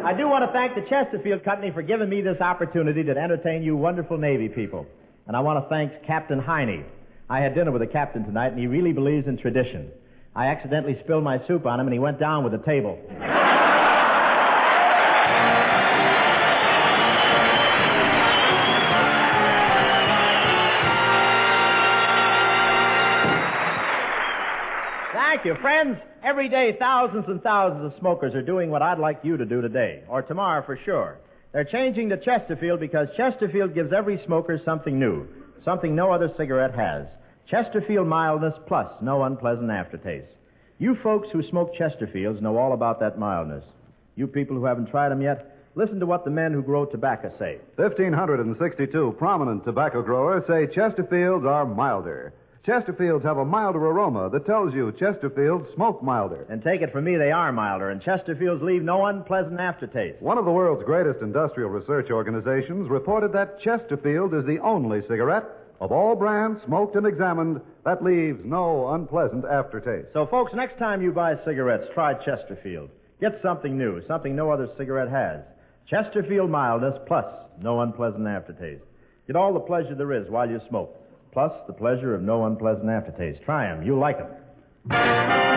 I do want to thank the Chesterfield Company for giving me this opportunity to entertain you wonderful Navy people. And I want to thank Captain Heine. I had dinner with the captain tonight, and he really believes in tradition. I accidentally spilled my soup on him, and he went down with the table. Thank you, friends. Every day, thousands and thousands of smokers are doing what I'd like you to do today, or tomorrow for sure. They're changing to Chesterfield because Chesterfield gives every smoker something new, something no other cigarette has. Chesterfield mildness plus no unpleasant aftertaste. You folks who smoke Chesterfields know all about that mildness. You people who haven't tried them yet, listen to what the men who grow tobacco say. 1,562 prominent tobacco growers say Chesterfields are milder. Chesterfields have a milder aroma that tells you Chesterfields smoke milder. And take it from me, they are milder, and Chesterfields leave no unpleasant aftertaste. One of the world's greatest industrial research organizations reported that Chesterfield is the only cigarette of all brands smoked and examined that leaves no unpleasant aftertaste. So, folks, next time you buy cigarettes, try Chesterfield. Get something new, something no other cigarette has. Chesterfield mildness plus no unpleasant aftertaste. Get all the pleasure there is while you smoke, plus the pleasure of no unpleasant aftertaste. Try them. You'll like them.